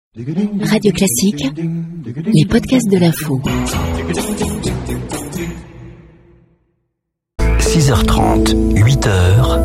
Radio Classique, les podcasts de l'info. 6h30, 8h,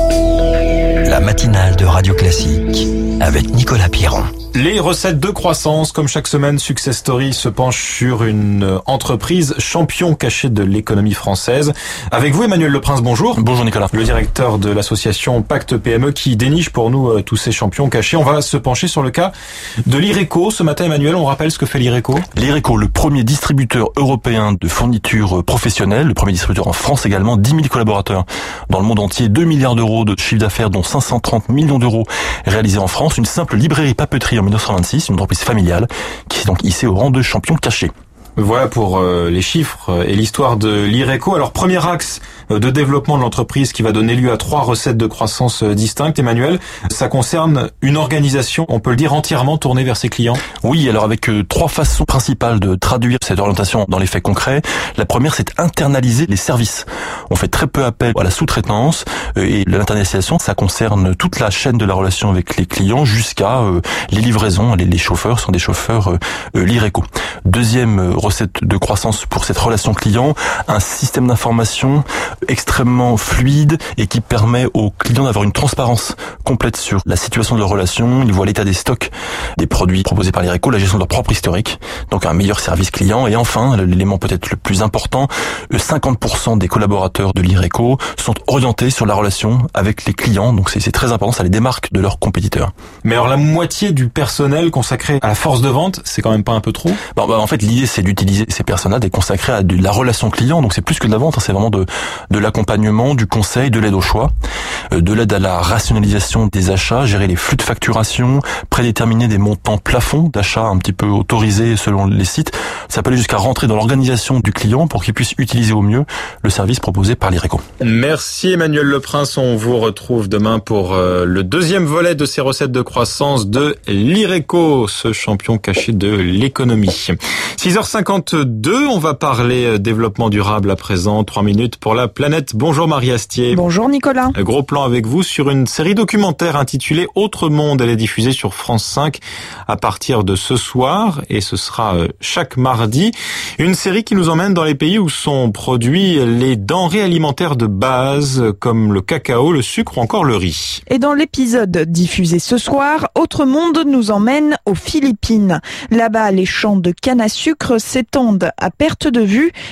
la matinale de Radio Classique avec Nicolas Pierron. Les recettes de croissance, comme chaque semaine, Success Story se penche sur une entreprise champion caché de l'économie française. Avec vous, Emmanuel Leprince, bonjour. Bonjour Nicolas. Le directeur de l'association Pacte PME qui déniche pour nous tous ces champions cachés. On va se pencher sur le cas de l'Ireco. Ce matin, Emmanuel, on rappelle ce que fait l'Ireco. L'Ireco, le premier distributeur européen de fournitures professionnelles, le premier distributeur en France également, 10 000 collaborateurs dans le monde entier, 2 milliards d'euros de chiffre d'affaires, dont 530 millions d'euros réalisés en France, une simple librairie papeterie en 1926, une entreprise familiale qui s'est donc hissée au rang de champion caché. Voilà pour les chiffres et l'histoire de l'Ireco. Alors, premier axe de développement de l'entreprise qui va donner lieu à 3 recettes de croissance distinctes. Emmanuel, ça concerne une organisation, on peut le dire, entièrement tournée vers ses clients. Oui, alors avec 3 façons principales de traduire cette orientation dans les faits concrets. La première, c'est internaliser les services. On fait très peu appel à la sous-traitance et l'internalisation, ça concerne toute la chaîne de la relation avec les clients jusqu'à les livraisons. Les chauffeurs sont des chauffeurs l'Ireco. Deuxième recette de croissance pour cette relation client, un système d'information extrêmement fluide et qui permet aux clients d'avoir une transparence complète sur la situation de leur relation. Ils voient l'état des stocks des produits proposés par l'Ireco, la gestion de leur propre historique, donc un meilleur service client. Et enfin, l'élément peut-être le plus important, 50% des collaborateurs de l'Ireco sont orientés sur la relation avec les clients, donc c'est très important, ça les démarque de leurs compétiteurs. Mais alors la moitié du personnel consacré à la force de vente, c'est quand même pas un peu trop ? En fait, l'idée c'est d'utiliser ces personnels et consacrer à de la relation client, donc c'est plus que de la vente, c'est vraiment de l'accompagnement, du conseil, de l'aide au choix, de l'aide à la rationalisation des achats, gérer les flux de facturation, prédéterminer des montants plafonds d'achat un petit peu autorisés selon les sites. Ça peut aller jusqu'à rentrer dans l'organisation du client pour qu'il puisse utiliser au mieux le service proposé par l'Ireco. Merci Emmanuel Leprince, on vous retrouve demain pour le deuxième volet de ces recettes de croissance de l'Ireco, ce champion caché de l'économie. 6h52, on va parler développement durable à présent, 3 minutes pour la planète. Bonjour Marie Astier. Bonjour Nicolas. Gros plan avec vous sur une série documentaire intitulée Autre Monde. Elle est diffusée sur France 5 à partir de ce soir et ce sera chaque mardi. Une série qui nous emmène dans les pays où sont produits les denrées alimentaires de base comme le cacao, le sucre ou encore le riz. Et dans l'épisode diffusé ce soir, Autre Monde nous emmène aux Philippines. Là-bas, les champs de canne à sucre s'étendent à perte de vue